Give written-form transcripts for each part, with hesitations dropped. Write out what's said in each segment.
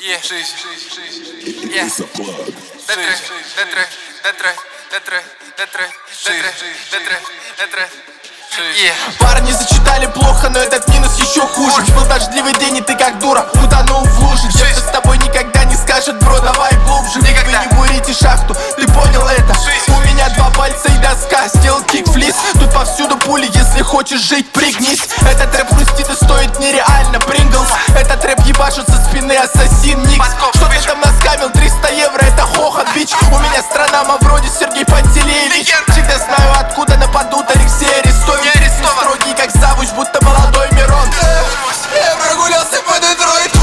Парни зачитали плохо, но этот минус еще хуже. Был дождливый день, и ты как дура утонул в луже. Те, кто с тобой никогда не скажет: бро, давай глубже. Вы не бурите шахту, ты понял это? У меня 2 пальца и доска, сделал кикфлип. Тут повсюду пули, если хочешь жить, пригнись. Этот рэп хрустит и стоит нереально Принглс. Этот рэп ебашит со спины ассасин Никс. Что ты там наскамил? 300 евро, это хохот, бич. У меня страна вроде Сергей Пантелеевич. Всегда знаю, откуда нападут Алексей Арестович. Строгий, как завуч, будто молодой Мирон. Я прогулялся по Детройту.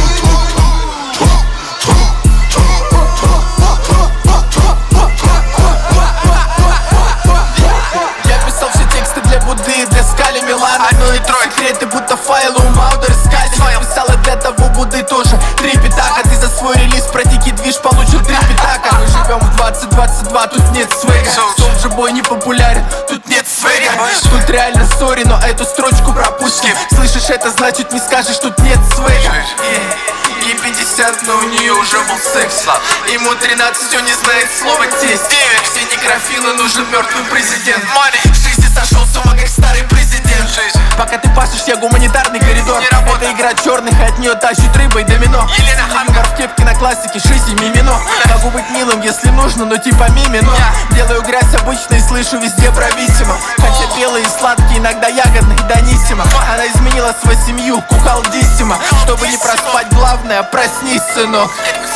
Я писал все тексты для Будды и для Скали Милана. Но эти секреты будто файлы у Маудер Скали. Писал и для того Будды тоже 3 пятака. Ты за свой релиз про дикий движ получил 3 пятака. Мы живем в 2022, тут нет свега. Солджер бой не популярен, тут нет свега. Тут реально сори, но эту строчку пропустим. Слышишь, это значит не скажешь, тут нет свега. Ей 50, но у нее уже был секс. Ему 13, он не знает слова тесть. Все некрофилы, нужен мертвый президент. В жизни сошел с ума, как старый президент. Пока ты пашешь, я гуманитарный коридор. Это игра черных, и от нее тащит рыбой домино. Юмор в кепке на классике, Шизи Мимино. Могу быть милым, если нужно, но типа Мимино. Делаю грязь обычно и слышу везде брависсимо. Хотя белые и сладкие, иногда ягодные, Даниссимо. Она изменила свою семью, кухалдиссимо. Чтобы не проспать, главное, проснись, сынок.